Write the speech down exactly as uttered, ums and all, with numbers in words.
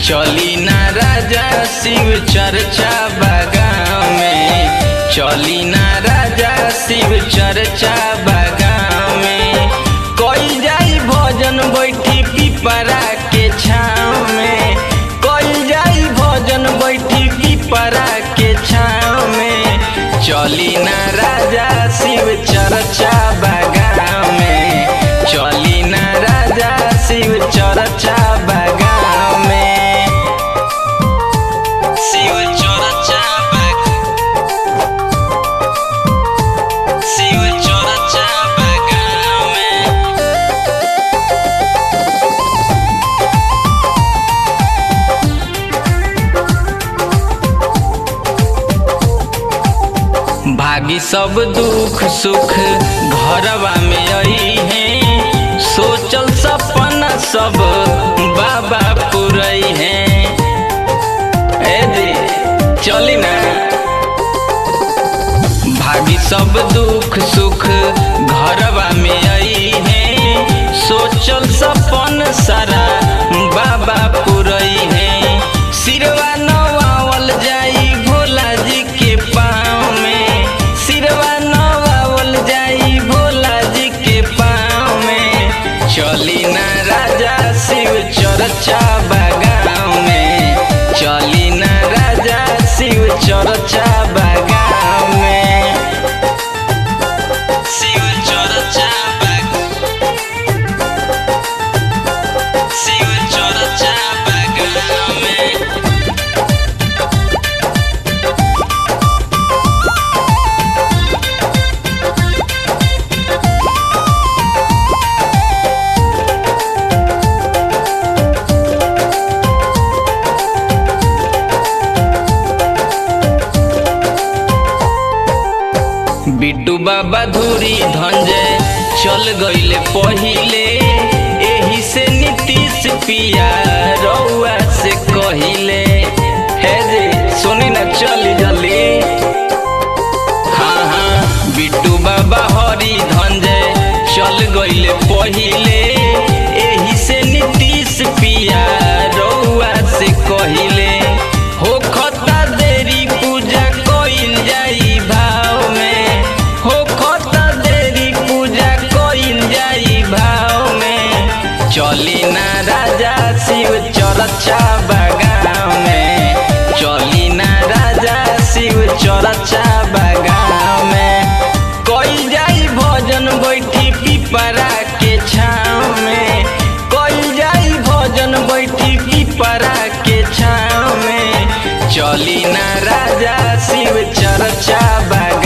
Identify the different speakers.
Speaker 1: चली ना राजा शिव चर्चा बागान में, चली ना राजा शिव चर्चा बागान में। कोई जाई भजन बैठी पिपरा के छाँव में, कोई जाई भजन बैठी पिपरा के छाँव में। चली ना राजा शिव चर्चा बागान में, चली ना राजा शिव चर्चा बागान में। शिव चर्चा शिव चर्चा बागान में। भागी सब दुख सुख घरवा में आई है, सोचल सपना सब बाबा पुरई है। ए जी चली ना, भागी सब दुख सुख घरवा में आई है, सोचल सपन सारा बाबा पुरई है। सिरवा नवावल जाई भोला जी के पाँव में, सिरवा नवावल जाई भोला जी के पाँव में। चली ना राजा शिव चर्चा बागान में, चली ना राजा शिव चर्चा बागान में। शिव चर्चा शिव चर्चा बागान में। बिट्टू बाबा धूरी धंजय चल गईले पहिले, एही से नीतीश पिया रउआ से कहिले। हे जी सुनी ना चली जल्दी। हाँ हाँ बिट्टू बाबा हरी धंजय चल गईले पहिले, एही से नीतीश पिया रउआ से कहिले। हो खता देरी पूजा कइल जाई भाव में, हो खता देरी पूजा कइल जाई भाव में। चली ना राजा शिव चर्चा बागान में, चली ना राजा शिव चर्चा बागान में। कोई जाई भजन बैठी पिपरा के छाँव में, कोई जाई भजन बैठी पिपरा के छाँव में। चली ना राजा शिव चर्चा बागान